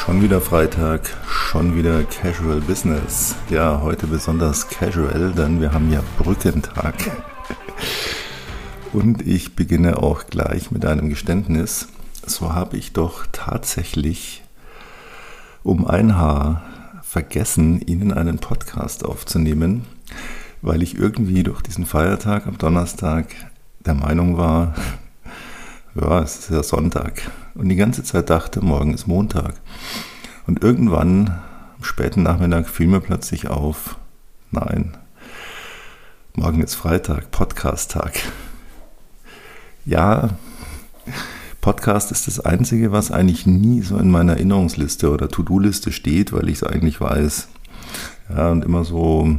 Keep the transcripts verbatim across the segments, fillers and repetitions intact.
Schon wieder Freitag, schon wieder Casual Business. Ja, heute besonders casual, denn wir haben ja Brückentag. Und ich beginne auch gleich mit einem Geständnis. So habe ich doch tatsächlich um ein Haar vergessen, Ihnen einen Podcast aufzunehmen, weil ich irgendwie durch diesen Feiertag am Donnerstag der Meinung war, ja, es ist ja Sonntag. Und die ganze Zeit dachte, morgen ist Montag. Und irgendwann, am späten Nachmittag, fiel mir plötzlich auf, nein, morgen ist Freitag, Podcast-Tag. Ja, Podcast ist das Einzige, was eigentlich nie so in meiner Erinnerungsliste oder To-Do-Liste steht, weil ich es eigentlich weiß. Ja, und immer so...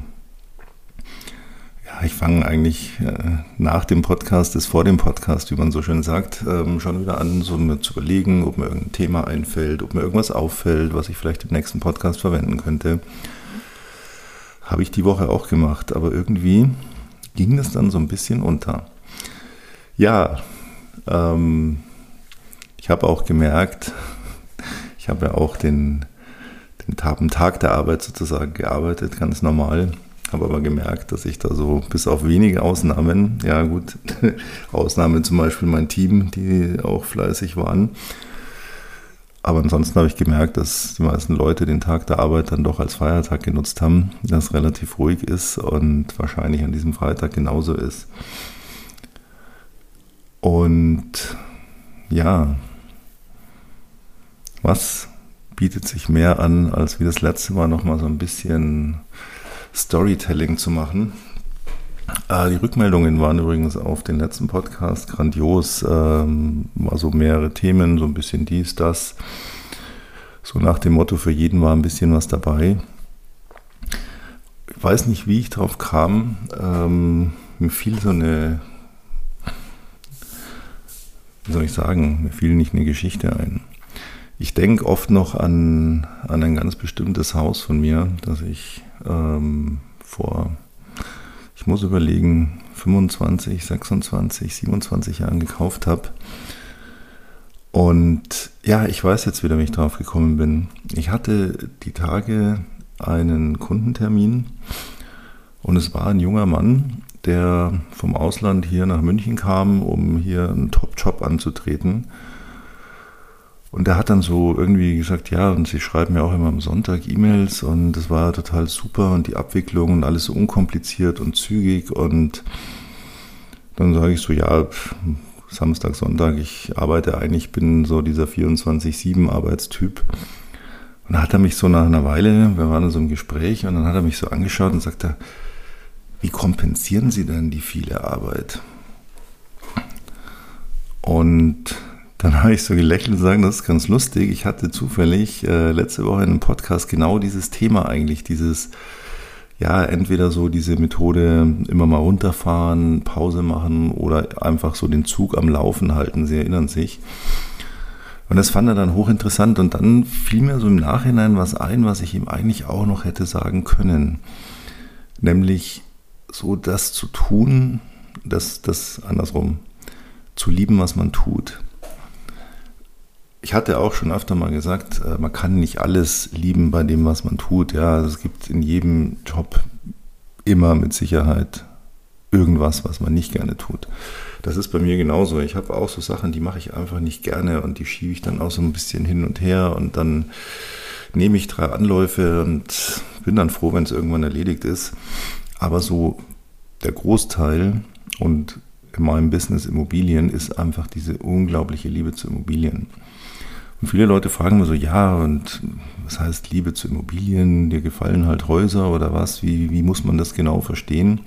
Ich fange eigentlich äh, nach dem Podcast, ist vor dem Podcast, wie man so schön sagt, ähm, schon wieder an, so mir zu überlegen, ob mir irgendein Thema einfällt, ob mir irgendwas auffällt, was ich vielleicht im nächsten Podcast verwenden könnte. Habe ich die Woche auch gemacht, aber irgendwie ging das dann so ein bisschen unter. Ja, ähm, ich habe auch gemerkt, ich habe ja auch den, den Tag der Arbeit sozusagen gearbeitet, ganz normal. Habe aber gemerkt, dass ich da so bis auf wenige Ausnahmen, ja gut, Ausnahmen zum Beispiel mein Team, die auch fleißig waren. Aber ansonsten habe ich gemerkt, dass die meisten Leute den Tag der Arbeit dann doch als Feiertag genutzt haben, dass relativ ruhig ist und wahrscheinlich an diesem Freitag genauso ist. Und ja, was bietet sich mehr an, als wie das letzte Mal nochmal so ein bisschen Storytelling zu machen. Äh, die Rückmeldungen waren übrigens auf den letzten Podcast grandios. Ähm, also mehrere Themen, so ein bisschen dies, das. So nach dem Motto, für jeden war ein bisschen was dabei. Ich weiß nicht, wie ich drauf kam. Ähm, mir fiel so eine, wie soll ich sagen, mir fiel nicht eine Geschichte ein. Ich denke oft noch an, an ein ganz bestimmtes Haus von mir, das ich ähm, vor, ich muss überlegen, fünfundzwanzig, sechsundzwanzig, siebenundzwanzig Jahren gekauft habe. Und ja, ich weiß jetzt wieder, wie ich drauf gekommen bin. Ich hatte die Tage einen Kundentermin und es war ein junger Mann, der vom Ausland hier nach München kam, um hier einen Top-Job anzutreten. Und er hat dann so irgendwie gesagt, ja, und sie schreiben ja auch immer am Sonntag E-Mails und das war total super und die Abwicklung und alles so unkompliziert und zügig. Und dann sage ich so, ja, Samstag, Sonntag, ich arbeite eigentlich, bin so dieser vierundzwanzig sieben Arbeitstyp. Und dann hat er mich so nach einer Weile, wir waren so im Gespräch und dann hat er mich so angeschaut und sagte, wie kompensieren Sie denn die viele Arbeit? Und dann habe ich so gelächelt und gesagt, das ist ganz lustig. Ich hatte zufällig äh, letzte Woche in einem Podcast genau dieses Thema eigentlich, dieses, ja, entweder so diese Methode immer mal runterfahren, Pause machen oder einfach so den Zug am Laufen halten, Sie erinnern sich. Und das fand er dann hochinteressant und dann fiel mir so im Nachhinein was ein, was ich ihm eigentlich auch noch hätte sagen können. Nämlich so das zu tun, das, das andersrum, zu lieben, was man tut. Ich hatte auch schon öfter mal gesagt, man kann nicht alles lieben bei dem, was man tut. Ja, es gibt in jedem Job immer mit Sicherheit irgendwas, was man nicht gerne tut. Das ist bei mir genauso. Ich habe auch so Sachen, die mache ich einfach nicht gerne und die schiebe ich dann auch so ein bisschen hin und her und dann nehme ich drei Anläufe und bin dann froh, wenn es irgendwann erledigt ist. Aber so der Großteil und in meinem Business Immobilien ist einfach diese unglaubliche Liebe zu Immobilien. Und viele Leute fragen mir so, ja, und was heißt Liebe zu Immobilien? Dir gefallen halt Häuser oder was? Wie, wie muss man das genau verstehen?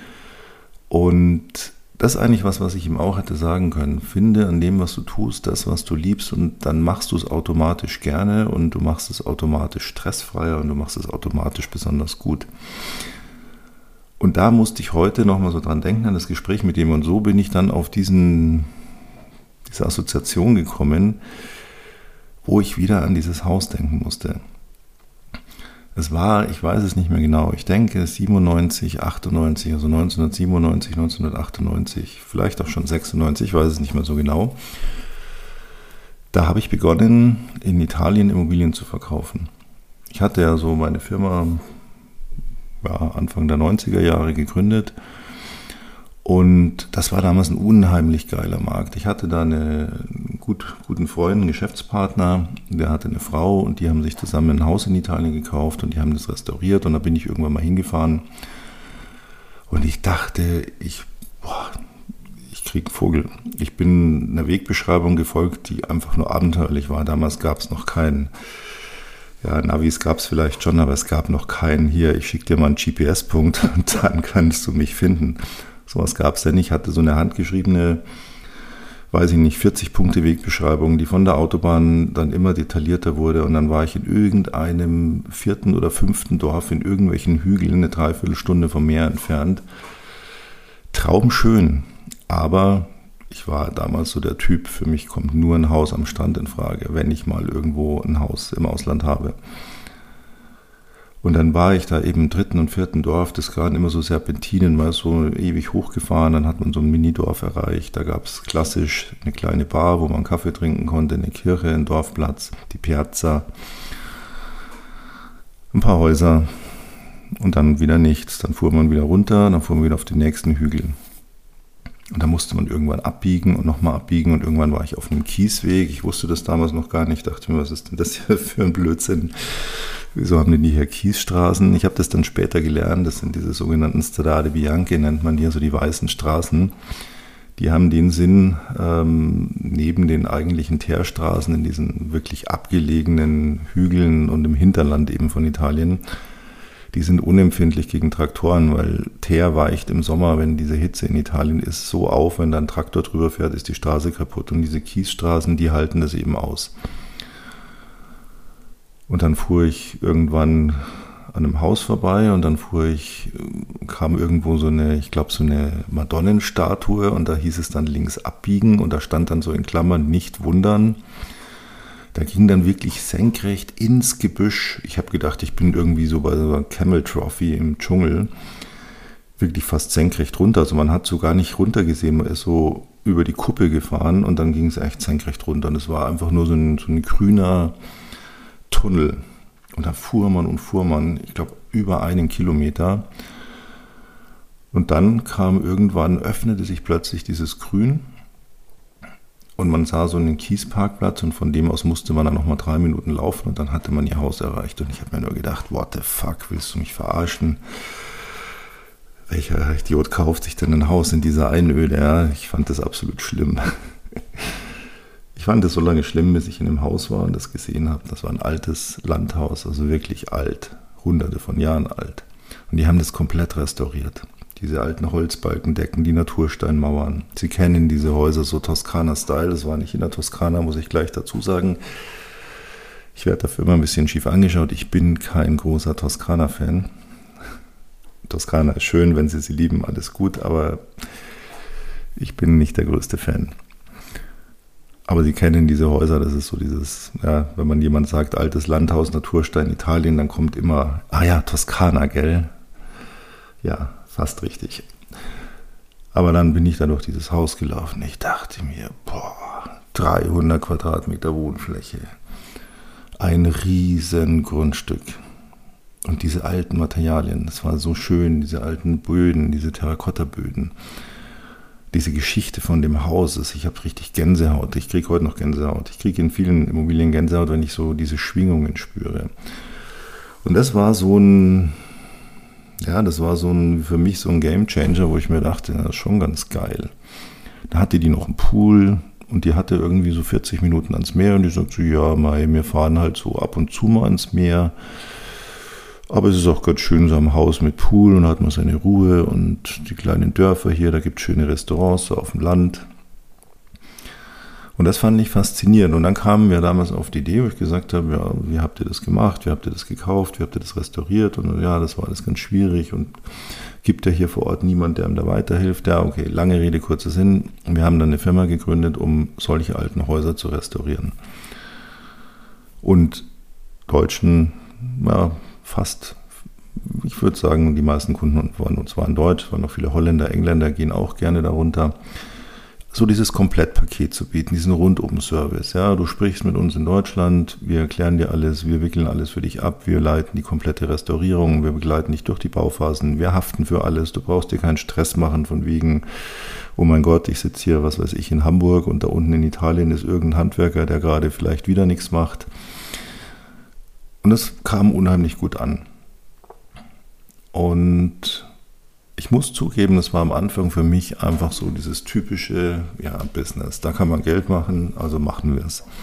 Und das ist eigentlich was, was ich ihm auch hätte sagen können. Finde an dem, was du tust, das, was du liebst und dann machst du es automatisch gerne und du machst es automatisch stressfreier und du machst es automatisch besonders gut. Und da musste ich heute nochmal so dran denken, an das Gespräch mit ihm. Und so bin ich dann auf diesen, diese Assoziation gekommen, wo ich wieder an dieses Haus denken musste. Es war, ich weiß es nicht mehr genau, ich denke siebenundneunzig, achtundneunzig, also neunzehnhundertsiebenundneunzig, neunzehnhundertachtundneunzig, vielleicht auch schon sechsundneunzig, ich weiß es nicht mehr so genau. Da habe ich begonnen, in Italien Immobilien zu verkaufen. Ich hatte ja so meine Firma ja, Anfang der neunziger Jahre gegründet und das war damals ein unheimlich geiler Markt. Ich hatte da einen gut, guten Freund, einen Geschäftspartner, der hatte eine Frau und die haben sich zusammen ein Haus in Italien gekauft und die haben das restauriert und da bin ich irgendwann mal hingefahren und ich dachte, ich, boah, ich kriege einen Vogel. Ich bin einer Wegbeschreibung gefolgt, die einfach nur abenteuerlich war. Damals gab es noch keinen, ja, Navis gab es vielleicht schon, aber es gab noch keinen, hier, ich schicke dir mal einen G P S-Punkt und dann kannst du mich finden. Sowas gab es ja nicht. Ich hatte so eine handgeschriebene, weiß ich nicht, vierzig Punkte Wegbeschreibung, die von der Autobahn dann immer detaillierter wurde und dann war ich in irgendeinem vierten oder fünften Dorf in irgendwelchen Hügeln, eine Dreiviertelstunde vom Meer entfernt. Traumschön, aber ich war damals so der Typ, für mich kommt nur ein Haus am Strand in Frage, wenn ich mal irgendwo ein Haus im Ausland habe. Und dann war ich da eben im dritten und vierten Dorf, das gerade immer so Serpentinen, mal so ewig hochgefahren, dann hat man so ein Minidorf erreicht, da gab es klassisch eine kleine Bar, wo man Kaffee trinken konnte, eine Kirche, einen Dorfplatz, die Piazza, ein paar Häuser und dann wieder nichts. Dann fuhr man wieder runter, dann fuhr man wieder auf den nächsten Hügel. Und da musste man irgendwann abbiegen und nochmal abbiegen und irgendwann war ich auf einem Kiesweg. Ich wusste das damals noch gar nicht. Ich dachte mir, was ist denn das hier für ein Blödsinn? Wieso haben denn die hier Kiesstraßen? Ich habe das dann später gelernt. Das sind diese sogenannten Strade Bianche, nennt man die, also die weißen Straßen. Die haben den Sinn, ähm, neben den eigentlichen Teerstraßen in diesen wirklich abgelegenen Hügeln und im Hinterland eben von Italien, die sind unempfindlich gegen Traktoren, weil Teer weicht im Sommer, wenn diese Hitze in Italien ist, so auf, wenn da ein Traktor drüber fährt, ist die Straße kaputt. Und diese Kiesstraßen, die halten das eben aus. Und dann fuhr ich irgendwann an einem Haus vorbei und dann fuhr ich, kam irgendwo so eine, ich glaube so eine Madonnenstatue und da hieß es dann links abbiegen und da stand dann so in Klammern nicht wundern. Da ging dann wirklich senkrecht ins Gebüsch. Ich habe gedacht, ich bin irgendwie so bei so einer Camel Trophy im Dschungel. Wirklich fast senkrecht runter. Also man hat so gar nicht runter gesehen. Man ist so über die Kuppe gefahren und dann ging es echt senkrecht runter. Und es war einfach nur so ein, so ein grüner Tunnel. Und da fuhr man und fuhr man, ich glaube, über einen Kilometer. Und dann kam irgendwann, öffnete sich plötzlich dieses Grün. Und man sah so einen Kiesparkplatz und von dem aus musste man dann nochmal drei Minuten laufen und dann hatte man ihr Haus erreicht. Und ich habe mir nur gedacht, what the fuck, willst du mich verarschen? Welcher Idiot kauft sich denn ein Haus in dieser Einöde? Ja, ich fand das absolut schlimm. Ich fand es so lange schlimm, bis ich in dem Haus war und das gesehen habe. Das war ein altes Landhaus, also wirklich alt, hunderte von Jahren alt. Und die haben das komplett restauriert. Diese alten Holzbalkendecken, die Natursteinmauern. Sie kennen diese Häuser so Toskana-Style. Das war nicht in der Toskana, muss ich gleich dazu sagen. Ich werde dafür immer ein bisschen schief angeschaut. Ich bin kein großer Toskana-Fan. Toskana ist schön, wenn Sie sie lieben, alles gut, aber ich bin nicht der größte Fan. Aber Sie kennen diese Häuser, das ist so dieses, ja, wenn man jemand sagt, altes Landhaus, Naturstein, Italien, dann kommt immer, ah ja, Toskana, gell? Ja, fast richtig. Aber dann bin ich da durch dieses Haus gelaufen. Ich dachte mir, boah, dreihundert Quadratmeter Wohnfläche. Ein riesen Grundstück. Und diese alten Materialien, das war so schön, diese alten Böden, diese Terrakottaböden. Diese Geschichte von dem Haus, ich habe richtig Gänsehaut. Ich kriege heute noch Gänsehaut. Ich kriege in vielen Immobilien Gänsehaut, wenn ich so diese Schwingungen spüre. Und das war so ein... Ja, das war so ein, für mich so ein Gamechanger, wo ich mir dachte, das ist schon ganz geil. Da hatte die noch einen Pool und die hatte irgendwie so vierzig Minuten ans Meer und die sagt so, ja, Mai, wir fahren halt so ab und zu mal ans Meer. Aber es ist auch ganz schön so am Haus mit Pool und da hat man seine Ruhe und die kleinen Dörfer hier, da gibt es schöne Restaurants so auf dem Land. Und das fand ich faszinierend. Und dann kamen wir damals auf die Idee, wo ich gesagt habe, ja, wie habt ihr das gemacht, wie habt ihr das gekauft, wie habt ihr das restauriert? Und ja, das war alles ganz schwierig und gibt ja hier vor Ort niemand, der einem da weiterhilft. Ja, okay, lange Rede, kurzer Sinn. Wir haben dann eine Firma gegründet, um solche alten Häuser zu restaurieren. Und Deutschen, ja, fast, ich würde sagen, die meisten Kunden von uns waren Deutsch, waren noch viele Holländer, Engländer, gehen auch gerne darunter. so dieses Komplettpaket zu bieten, diesen Rundum-Service. Ja, du sprichst mit uns in Deutschland, wir erklären dir alles, wir wickeln alles für dich ab, wir leiten die komplette Restaurierung, wir begleiten dich durch die Bauphasen, wir haften für alles, du brauchst dir keinen Stress machen von wegen, oh mein Gott, ich sitze hier, was weiß ich, in Hamburg und da unten in Italien ist irgendein Handwerker, der gerade vielleicht wieder nichts macht. Und das kam unheimlich gut an. Und ich muss zugeben, das war am Anfang für mich einfach so dieses typische, ja, Business. Da kann man Geld machen, also machen wir es.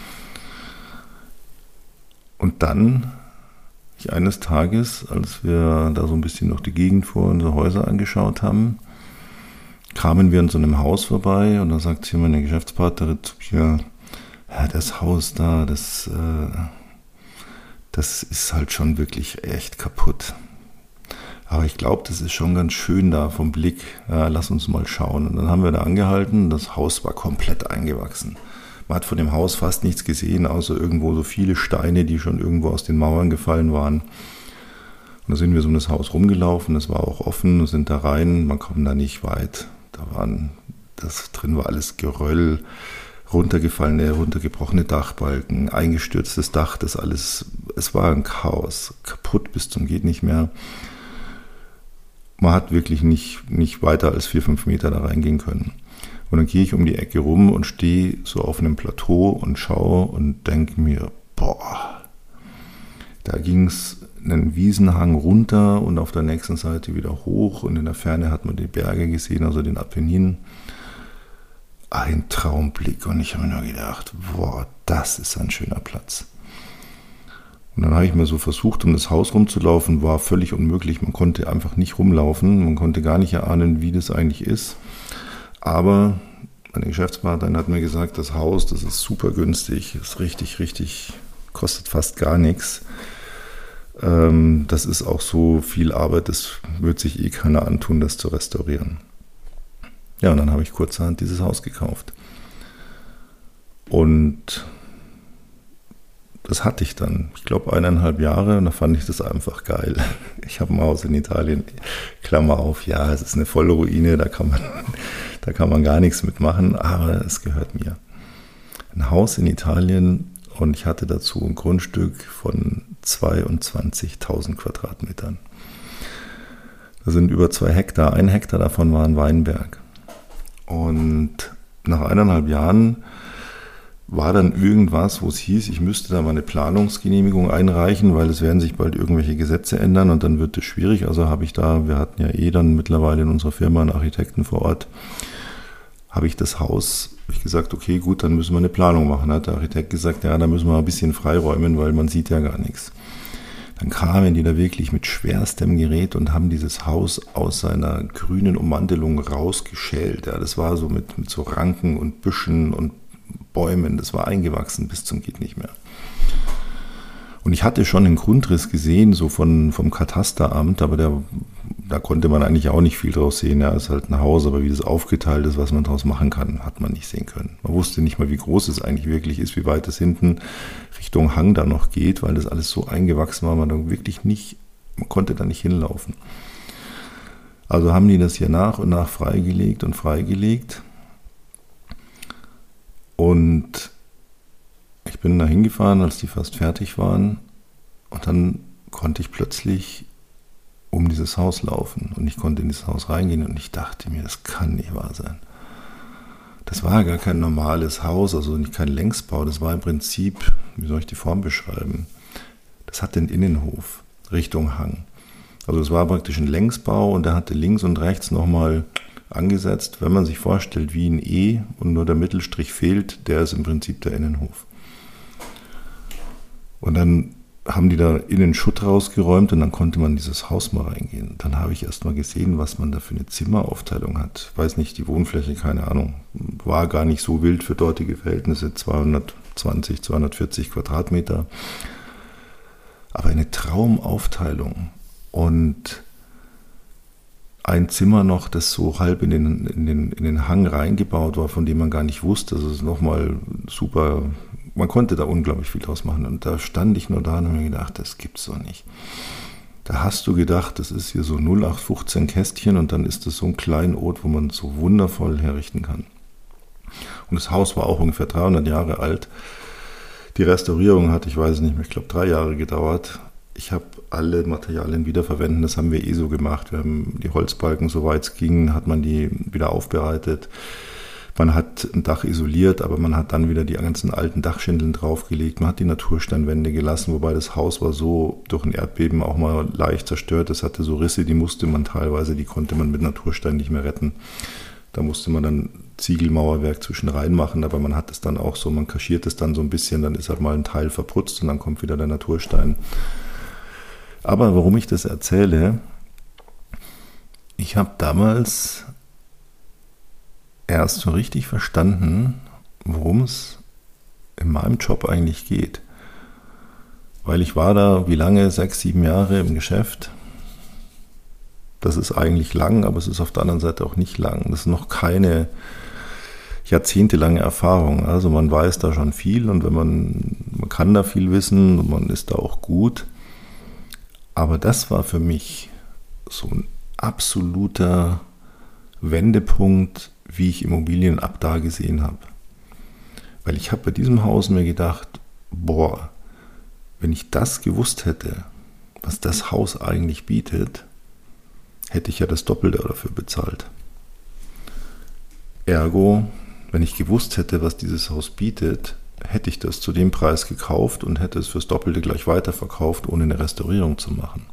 Und dann, ich eines Tages, als wir da so ein bisschen durch die Gegend vor unsere Häuser angeschaut haben, kamen wir in so einem Haus vorbei und da sagt hier meine Geschäftspartnerin zu mir, ja, das Haus da, das, äh, das ist halt schon wirklich echt kaputt. Aber ich glaube, das ist schon ganz schön da vom Blick. Ja, lass uns mal schauen. Und dann haben wir da angehalten. Das Haus war komplett eingewachsen. Man hat von dem Haus fast nichts gesehen, außer irgendwo so viele Steine, die schon irgendwo aus den Mauern gefallen waren. Und da sind wir so um das Haus rumgelaufen. Das war auch offen, sind da rein. Man kommt da nicht weit. Da waren, das drin war alles Geröll, runtergefallene, runtergebrochene Dachbalken, eingestürztes Dach. Das alles, es war ein Chaos. Kaputt bis zum geht nicht mehr. Man hat wirklich nicht, nicht weiter als vier, fünf Meter da reingehen können. Und dann gehe ich um die Ecke rum und stehe so auf einem Plateau und schaue und denke mir, boah, da ging es einen Wiesenhang runter und auf der nächsten Seite wieder hoch und in der Ferne hat man die Berge gesehen, also den Apenninen. Ein Traumblick und ich habe mir nur gedacht, boah, das ist ein schöner Platz. Und dann habe ich mir so versucht, um das Haus rumzulaufen, war völlig unmöglich. Man konnte einfach nicht rumlaufen, man konnte gar nicht erahnen, wie das eigentlich ist. Aber meine Geschäftspartnerin hat mir gesagt, das Haus, das ist super günstig, ist richtig, richtig, kostet fast gar nichts. Ähm, das ist auch so viel Arbeit, das wird sich eh keiner antun, das zu restaurieren. Ja, und dann habe ich kurzerhand dieses Haus gekauft. Und das hatte ich dann, ich glaube, eineinhalb Jahre und da fand ich das einfach geil. Ich habe ein Haus in Italien, Klammer auf, ja, es ist eine volle Ruine, da kann man, da kann man gar nichts mitmachen, aber es gehört mir. Ein Haus in Italien und ich hatte dazu ein Grundstück von zweiundzwanzigtausend Quadratmetern. Das sind über zwei Hektar, ein Hektar davon war ein Weinberg. Und nach eineinhalb Jahren war dann irgendwas, wo es hieß, ich müsste da mal eine Planungsgenehmigung einreichen, weil es werden sich bald irgendwelche Gesetze ändern und dann wird es schwierig. Also habe ich da, wir hatten ja eh dann mittlerweile in unserer Firma einen Architekten vor Ort, habe ich das Haus, habe ich gesagt, okay, gut, dann müssen wir eine Planung machen. Da hat der Architekt gesagt, ja, da müssen wir ein bisschen freiräumen, weil man sieht ja gar nichts. Dann kamen die da wirklich mit schwerstem Gerät und haben dieses Haus aus seiner grünen Ummantelung rausgeschält. Ja, das war so mit, mit so Ranken und Büschen und Bäumen, das war eingewachsen bis zum geht nicht mehr. Und ich hatte schon einen Grundriss gesehen, so von, vom Katasteramt, aber der, da konnte man eigentlich auch nicht viel draus sehen. Ja, ist halt ein Haus, aber wie das aufgeteilt ist, was man daraus machen kann, hat man nicht sehen können. Man wusste nicht mal, wie groß es eigentlich wirklich ist, wie weit es hinten Richtung Hang da noch geht, weil das alles so eingewachsen war, man da wirklich nicht, man konnte da nicht hinlaufen. Also haben die das hier nach und nach freigelegt und freigelegt. Und ich bin da hingefahren, als die fast fertig waren. Und dann konnte ich plötzlich um dieses Haus laufen. Und ich konnte in dieses Haus reingehen und ich dachte mir, das kann nicht wahr sein. Das war gar kein normales Haus, also nicht kein Längsbau. Das war im Prinzip, wie soll ich die Form beschreiben? Das hatte einen Innenhof Richtung Hang. Also es war praktisch ein Längsbau und der hatte links und rechts nochmal angesetzt, wenn man sich vorstellt wie ein E und nur der Mittelstrich fehlt, der ist im Prinzip der Innenhof. Und dann haben die da innen Schutt rausgeräumt und dann konnte man in dieses Haus mal reingehen. Dann habe ich erst mal gesehen, was man da für eine Zimmeraufteilung hat. Ich weiß nicht, die Wohnfläche, keine Ahnung, war gar nicht so wild für dortige Verhältnisse, zweihundertzwanzig, zweihundertvierzig Quadratmeter. Aber eine Traumaufteilung und ein Zimmer noch, das so halb in den, in den, in den Hang reingebaut war, von dem man gar nicht wusste. Das ist nochmal super, man konnte da unglaublich viel draus machen. Und da stand ich nur da und habe mir gedacht, das gibt's doch nicht. Da hast du gedacht, das ist hier so null acht fünfzehn Kästchen und dann ist das so ein Kleinod, wo man so wundervoll herrichten kann. Und das Haus war auch ungefähr dreihundert Jahre alt. Die Restaurierung hat, ich weiß nicht mehr, ich glaube drei Jahre gedauert. Ich habe alle Materialien wiederverwenden, das haben wir eh so gemacht. Wir haben die Holzbalken, soweit es ging, hat man die wieder aufbereitet. Man hat ein Dach isoliert, aber man hat dann wieder die ganzen alten Dachschindeln draufgelegt. Man hat die Natursteinwände gelassen, wobei das Haus war so durch ein Erdbeben auch mal leicht zerstört. Es hatte so Risse, die musste man teilweise, die konnte man mit Naturstein nicht mehr retten. Da musste man dann Ziegelmauerwerk zwischen rein machen, aber man hat es dann auch so, man kaschiert es dann so ein bisschen, dann ist halt mal ein Teil verputzt und dann kommt wieder der Naturstein. Aber warum ich das erzähle, ich habe damals erst so richtig verstanden, worum es in meinem Job eigentlich geht. Weil ich war da, wie lange? Sechs, sieben Jahre im Geschäft. Das ist eigentlich lang, aber es ist auf der anderen Seite auch nicht lang. Das ist noch keine jahrzehntelange Erfahrung. Also man weiß da schon viel und wenn man, man kann da viel wissen und man ist da auch gut. Aber das war für mich so ein absoluter Wendepunkt, wie ich Immobilien ab da gesehen habe. Weil ich habe bei diesem Haus mir gedacht, boah, wenn ich das gewusst hätte, was das Haus eigentlich bietet, hätte ich ja das Doppelte dafür bezahlt. Ergo, wenn ich gewusst hätte, was dieses Haus bietet, hätte ich das zu dem Preis gekauft und hätte es fürs Doppelte gleich weiterverkauft, ohne eine Restaurierung zu machen.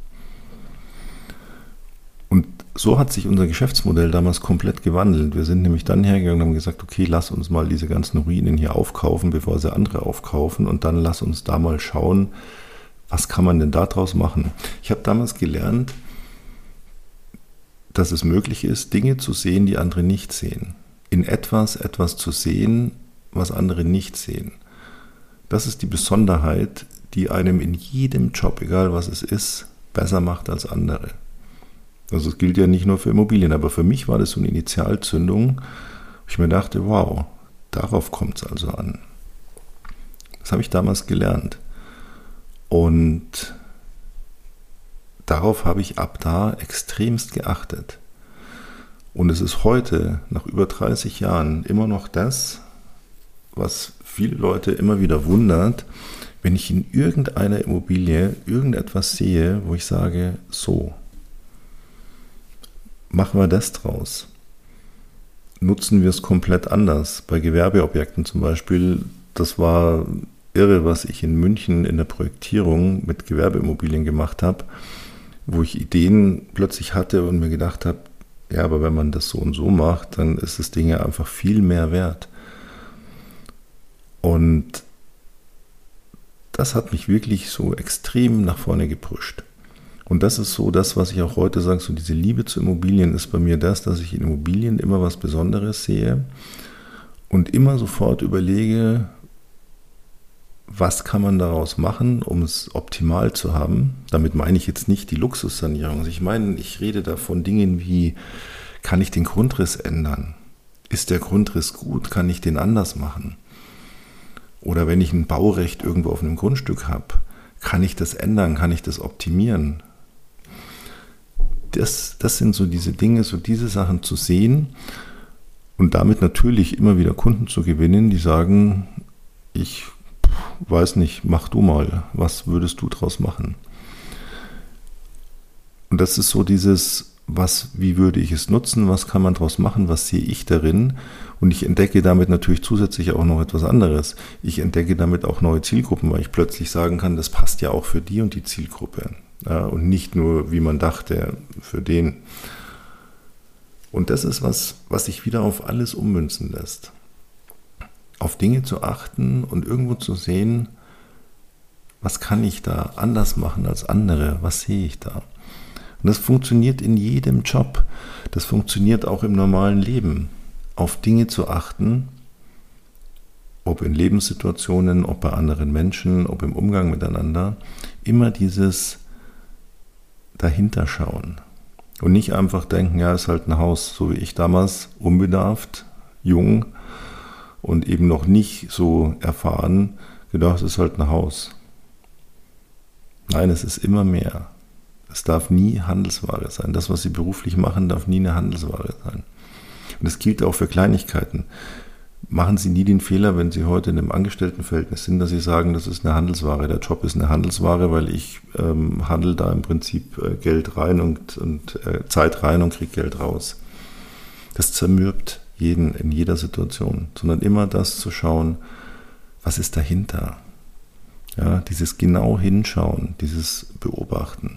Und so hat sich unser Geschäftsmodell damals komplett gewandelt. Wir sind nämlich dann hergegangen und haben gesagt, okay, lass uns mal diese ganzen Ruinen hier aufkaufen, bevor sie andere aufkaufen und dann lass uns da mal schauen, was kann man denn daraus machen. Ich habe damals gelernt, dass es möglich ist, Dinge zu sehen, die andere nicht sehen. In etwas etwas zu sehen, was andere nicht sehen. Das ist die Besonderheit, die einem in jedem Job, egal was es ist, besser macht als andere. Also es gilt ja nicht nur für Immobilien, aber für mich war das so eine Initialzündung, wo ich mir dachte, wow, darauf kommt es also an. Das habe ich damals gelernt. Und darauf habe ich ab da extremst geachtet. Und es ist heute, nach über dreißig Jahren, immer noch das, was viele Leute immer wieder wundert, wenn ich in irgendeiner Immobilie irgendetwas sehe, wo ich sage, so, machen wir das draus. Nutzen wir es komplett anders. Bei Gewerbeobjekten zum Beispiel, das war irre, was ich in München in der Projektierung mit Gewerbeimmobilien gemacht habe, wo ich Ideen plötzlich hatte und mir gedacht habe, ja, aber wenn man das so und so macht, dann ist das Ding ja einfach viel mehr wert. Und das hat mich wirklich so extrem nach vorne gepusht. Und das ist so das, was ich auch heute sage, so diese Liebe zu Immobilien ist bei mir das, dass ich in Immobilien immer was Besonderes sehe und immer sofort überlege, was kann man daraus machen, um es optimal zu haben. Damit meine ich jetzt nicht die Luxussanierung. Also ich meine, ich rede da von Dingen wie, kann ich den Grundriss ändern? Ist der Grundriss gut? Kann ich den anders machen? Oder wenn ich ein Baurecht irgendwo auf einem Grundstück habe, kann ich das ändern? Kann ich das optimieren? Das, das sind so diese Dinge, so diese Sachen zu sehen und damit natürlich immer wieder Kunden zu gewinnen, die sagen, ich weiß nicht, mach du mal, was würdest du draus machen? Und das ist so dieses, was, wie würde ich es nutzen, was kann man draus machen, was sehe ich darin? Und ich entdecke damit natürlich zusätzlich auch noch etwas anderes. Ich entdecke damit auch neue Zielgruppen, weil ich plötzlich sagen kann, das passt ja auch für die und die Zielgruppe. Ja, und nicht nur, wie man dachte, für den. Und das ist was, was sich wieder auf alles ummünzen lässt. Auf Dinge zu achten und irgendwo zu sehen, was kann ich da anders machen als andere, was sehe ich da? Und das funktioniert in jedem Job, das funktioniert auch im normalen Leben. Auf Dinge zu achten, ob in Lebenssituationen, ob bei anderen Menschen, ob im Umgang miteinander, immer dieses Dahinterschauen. Und nicht einfach denken, ja, ist halt ein Haus, so wie ich damals, unbedarft, jung, und eben noch nicht so erfahren, gedacht, es ist halt ein Haus. Nein, es ist immer mehr. Es darf nie Handelsware sein. Das, was Sie beruflich machen, darf nie eine Handelsware sein. Und das gilt auch für Kleinigkeiten. machen Sie nie den Fehler, wenn Sie heute in einem Angestelltenverhältnis sind, dass Sie sagen, das ist eine Handelsware. Der Job ist eine Handelsware, weil ich ähm, handle da im Prinzip äh, Geld rein und, und äh, Zeit rein und kriege Geld raus. Das zermürbt jeden in jeder Situation, sondern immer das zu schauen, was ist dahinter? Ja, dieses genau hinschauen, dieses Beobachten.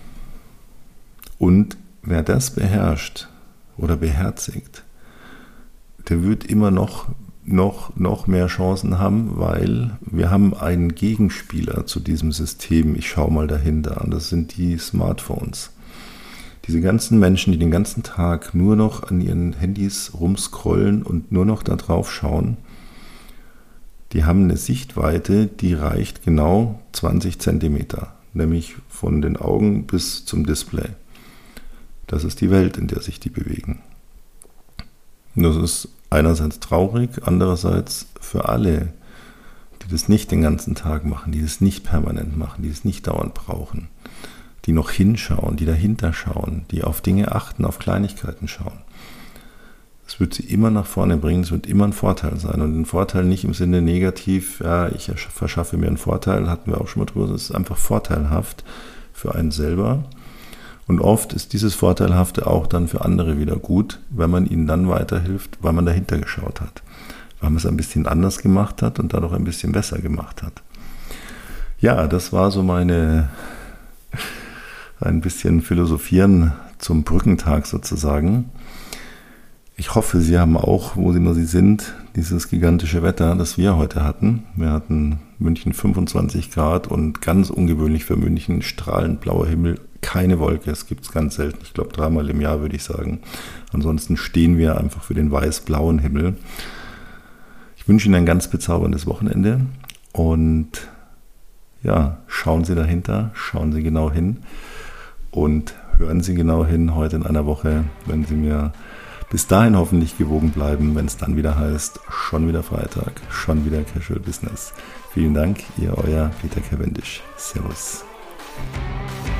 Und wer das beherrscht oder beherzigt, der wird immer noch, noch, noch mehr Chancen haben, weil wir haben einen Gegenspieler zu diesem System. Ich schaue mal dahinter an, das sind die Smartphones. Diese ganzen Menschen, die den ganzen Tag nur noch an ihren Handys rumscrollen und nur noch da drauf schauen, die haben eine Sichtweite, die reicht genau zwanzig Zentimeter, nämlich von den Augen bis zum Display. Das ist die Welt, in der sich die bewegen. Und das ist einerseits traurig, andererseits für alle, die das nicht den ganzen Tag machen, die das nicht permanent machen, die es nicht dauernd brauchen, die noch hinschauen, die dahinter schauen, die auf Dinge achten, auf Kleinigkeiten schauen. Es wird sie immer nach vorne bringen, es wird immer ein Vorteil sein. Und ein Vorteil nicht im Sinne negativ, ja, ich verschaffe mir einen Vorteil, hatten wir auch schon mal drüber, es ist einfach vorteilhaft für einen selber. Und oft ist dieses Vorteilhafte auch dann für andere wieder gut, wenn man ihnen dann weiterhilft, weil man dahinter geschaut hat. Weil man es ein bisschen anders gemacht hat und dadurch ein bisschen besser gemacht hat. Ja, das war so meine, ein bisschen Philosophieren zum Brückentag sozusagen. Ich hoffe, Sie haben auch, wo Sie immer Sie sind, dieses gigantische Wetter, das wir heute hatten. Wir hatten München fünfundzwanzig Grad und ganz ungewöhnlich für München strahlend blauer Himmel, keine Wolke. Es gibt es ganz selten, ich glaube dreimal im Jahr würde ich sagen. Ansonsten stehen wir einfach für den weiß-blauen Himmel. Ich wünsche Ihnen ein ganz bezauberndes Wochenende und ja, schauen Sie dahinter, schauen Sie genau hin und hören Sie genau hin heute in einer Woche, wenn Sie mir bis dahin hoffentlich gewogen bleiben, wenn es dann wieder heißt, schon wieder Freitag, schon wieder Casual Business. Vielen Dank, Ihr Euer Peter Cavendish. Servus.